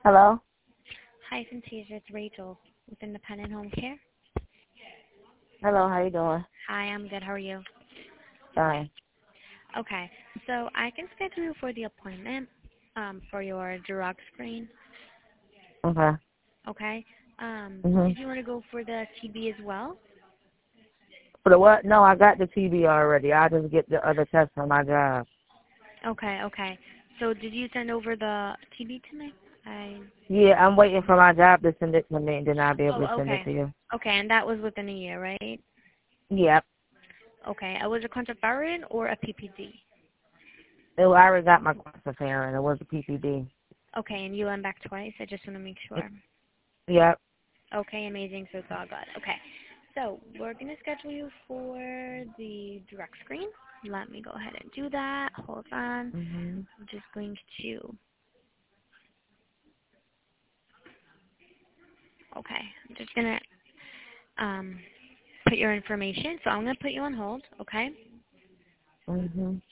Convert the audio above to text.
Hello? Hi, Fantasia. It's Rachel with Independent Home Care. Hello, how you doing? Hi, I'm good. How are you? Fine. Okay, so I can schedule you for the appointment for your drug screen. Okay. Okay. Mhm. Did you want to go for the TB as well? For the what? No, I got the TB already. I just get the other test on my job. Okay, okay. So did you send over the TB to me? Yeah, I'm waiting for my job to send it to me, and then I'll be able to Oh, send it okay. to you. Okay, and that was within a year, right? Yep. Okay. Was it contrabarian or a PPD? I already got my quantiferin. It was a PPD. Okay, and you went back twice. I just want to make sure. Yep. Okay, amazing. So it's all good. Okay. So we're going to schedule you for the direct screen. Let me go ahead and do that. Hold on. Mhm. I'm just going to, okay, I'm just going to put your information. So I'm going to put you on hold, okay? Mhm.